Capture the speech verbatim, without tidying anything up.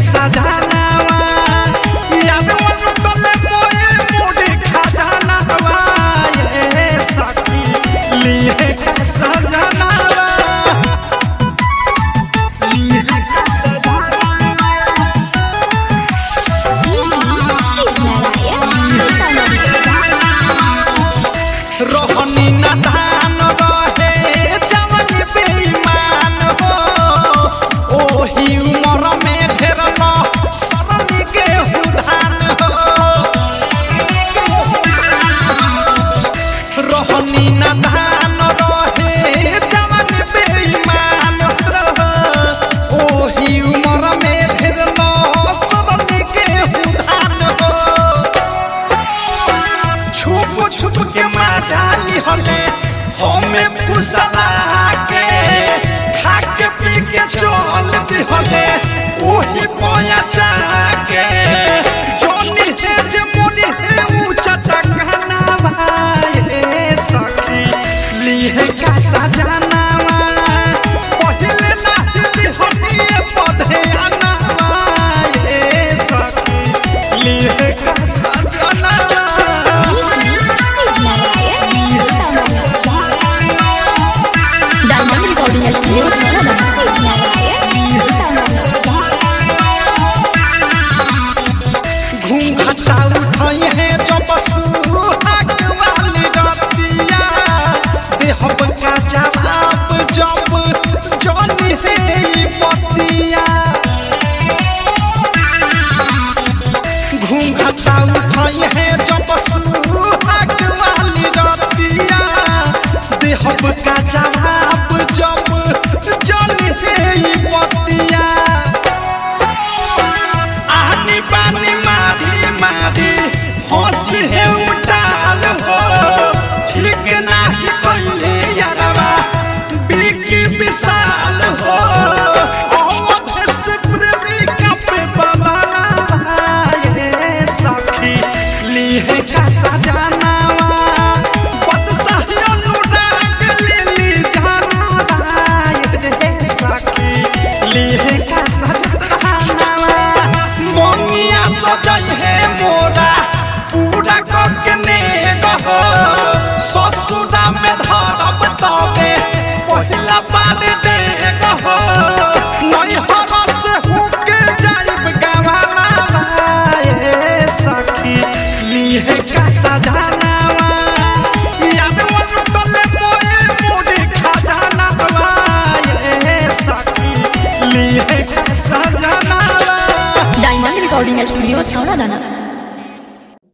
सजानावा याद टले मोए मोड़े खजानावा ये सखी लिए का सजानावा लिए का सजानावा रोहनी नदान रहे जवानी बेईमान हो ओही उमर में ढेर सरनी के उधान हो रोहनी नदान रहे जवानी बेईमान हो ओही उमर में ढेर सरनी के उधान हो छुप छुप के मजाली हले हमें पुसला के खा के पी के चलती हले ओही पया जाके जोनी है जे मोनी है ऊंचा टकनावा ये सखी लिए का सजानावा पहले नाही दिहनी पधे आनावा ये सखी लिए का सजानावा घूंघटा उठाई है जो बसुहाग वाली रतिया देहब का जवाब जब जानी है पतिया घूंघटा उठाई है जो बसुहाग वाली रतिया देहब का जवाब जब जानी है पतिया आनी बानी मारी मारी हंसी है उठाल हो ठीक नाही पहले यारवा बिकी विशाल हो अवध से प्रेमिका पे बदनावा ये सखी लिए का सजानावा बदसाही अनुराग लिली जानावा ये सखी लिए का सजानावा मोनिया सजाई है मोरा पूरा करके ने गहो ससुरा में धरब तबे पहिला बार दे गहो नई हर से होके जाइब गवानावा ये सखी लिए का सजानावा याद टले मोए मोड़े खजानावा ये सखी लिए का सजानावा डायमंड रिकॉर्डिंग स्टूडियो छावड़ा दाना।